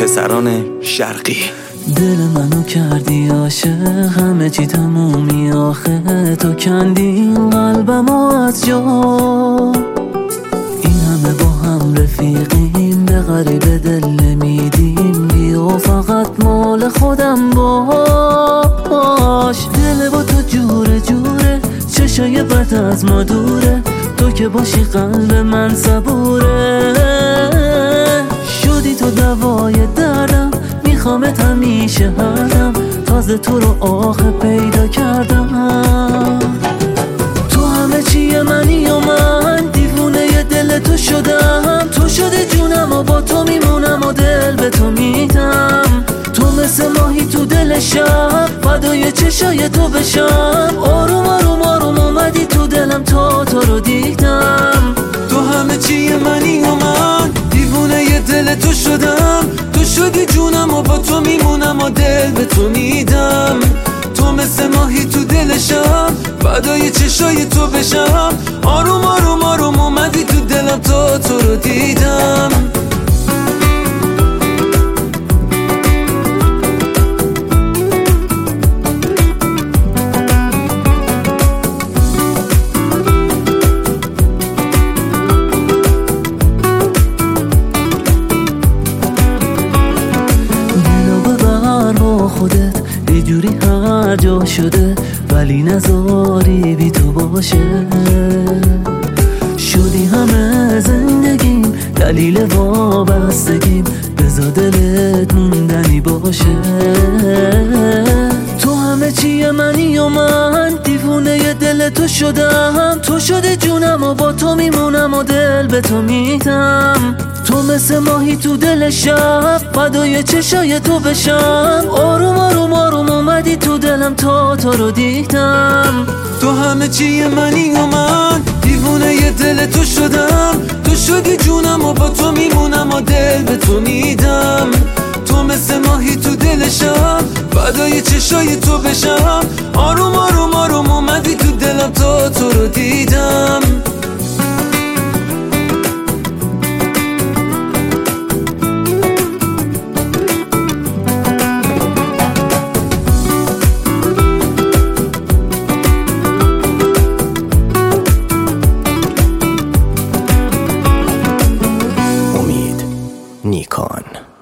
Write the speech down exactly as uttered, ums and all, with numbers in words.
پسران شرقی. دل منو کردی عاشق، همه چی تمومی آخه، تو کندی این قلبمو از جا. این همه با هم رفیقیم، به غریب دل نمیدیم، بیا فقط مال خودم باش. دل با تو جوره جوره، چشای بد از ما دوره، تو که باشی قلب من صبوره. شدی تو دوای دردم، میخوامت همیشه هردم، تازه تو رو آخه پیدا کردم. تو همه چیه منی و من دیوونه دل تو شدم، تو شده جونم و با تو میمونم و دل به تو میدم. تو مثل ماهی تو دل شب، فدای چشای تو بشم، آروم آروم آروم اومدی تو دلم تا تو رو دیدم. تو همه چیه منی و من دیوونه دل تو شدم، تو شدی جونم و با تو میمونم و دل به تو میدم. تو مثل ماهی تو دل شب، فدای چشای تو بشم، آروم آروم آروم اومدی تو دلم تا تو رو دیدم. خودت یه جوری هر جا شده، ولی نذاری بی تو باشه. شدی همه زندگیم، دلیل وابستگیم، بذار دلت موندنی باشه. تو همه چیه منی و من دیوونه دل تو شدم، تو شده جونم و با تو میمونم و دل به تو میدم. تو مثل ماهی تو دل شب، فدای چشای تو بشم، آروم آروم آروم اومدی تو دلم تا تو رو دیدم. تو همه چیه منی و من دیوونه دل تو شدم، تو شدی جونم و با تو میمونم و دل به تو میدم. تو مثل ماهی تو دل شب، فدای چشای تو بشم، آروم آروم آروم اومدی تو دلم تا تو رو دیدم. نیکان.